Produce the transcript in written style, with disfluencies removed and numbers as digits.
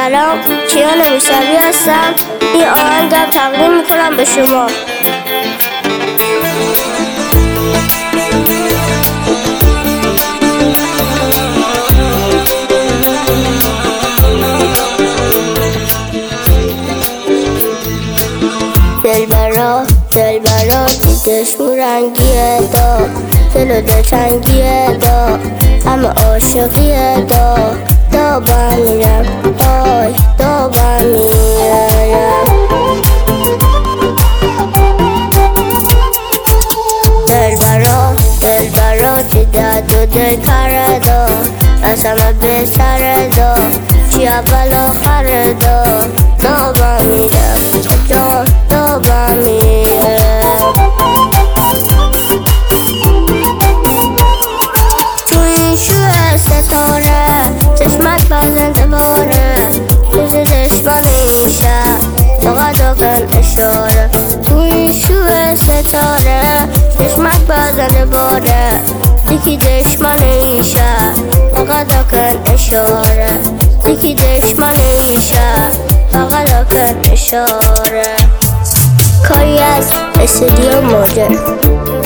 سلام، کیان موسوی هستم. این آهنگم تقدیم میکنم به شما. دلبرا دیدشون رنگیه دا، دل و دلتنگیه دا، همه عاشقیه دا. دا با هم میرم، آی دا با هم میرم. دلبرا چی داد و دل کره دا، از همه بهتره دا، چی اول آخره دا. دا با هم میرم جان، دا با هم میرم. تو این شوه ستاره چشمک بازنده باره، روز دشمن این شهر فقط آکن اشاره. تو این شوه ستاره چشمک بازنده باره، یکی دشمن این شهر فقط آکن اشاره. یکی دشمن این شهر فقط آکن اشاره. کاری از استودیو موجه.